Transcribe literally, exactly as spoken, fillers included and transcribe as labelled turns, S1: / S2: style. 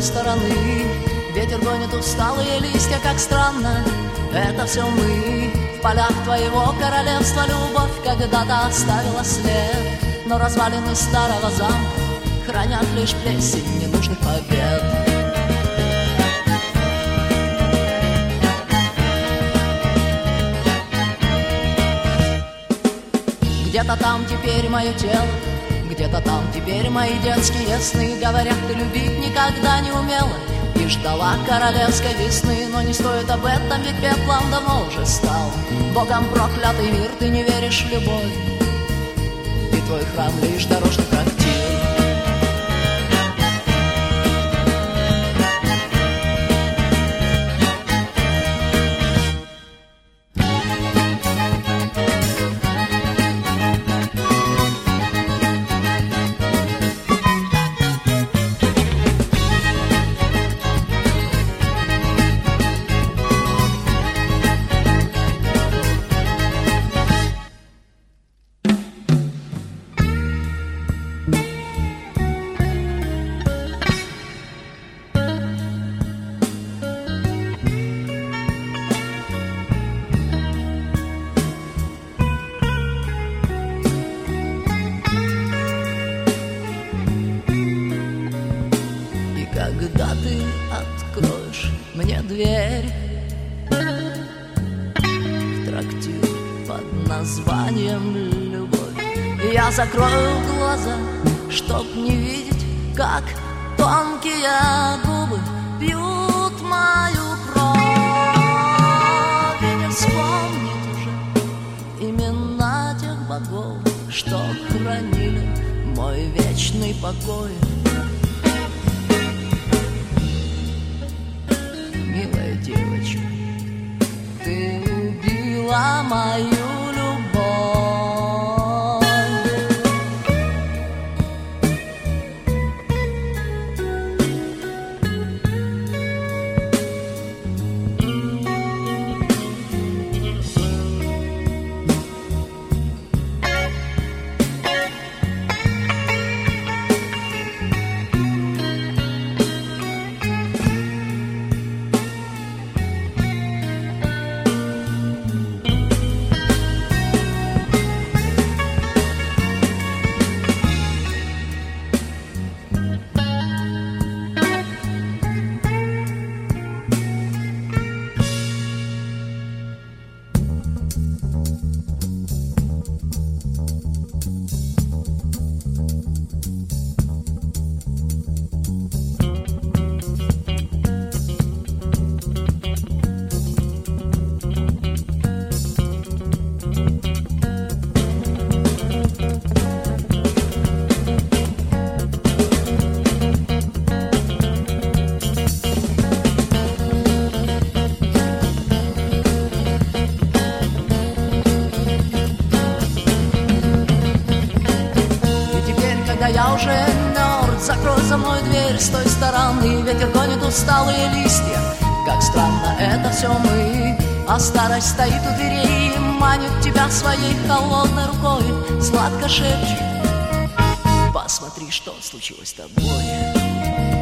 S1: стороны. Ветер гонит усталые листья, как странно. Это все мы. В полях твоего королевства любовь когда-то оставила след. Но развалины старого замка хранят лишь плесень ненужных побед. Где-то там теперь мое тело, где-то там теперь мои детские сны. Говорят, ты любить никогда не умела и ждала королевской весны. Но не стоит об этом, ведь пеплом давно уже стал. Богом проклятый мир, ты не веришь в любовь, и твой храм лишь дорожный трактир. Когда ты откроешь мне дверь в трактир под названием «Любовь», я закрою глаза, чтоб не видеть, как тонкие губы пьют мою кровь. И не вспомнит уже имена тех богов, что хранили мой вечный покой. Милая девочка, ты убила мою любовь. Я уже мертв, закрой за мной дверь с той стороны. Ветер гонит усталые листья, как странно, это все мы. А старость стоит у дверей и манит тебя своей холодной рукой. Сладко шепчет: посмотри, что случилось с тобой.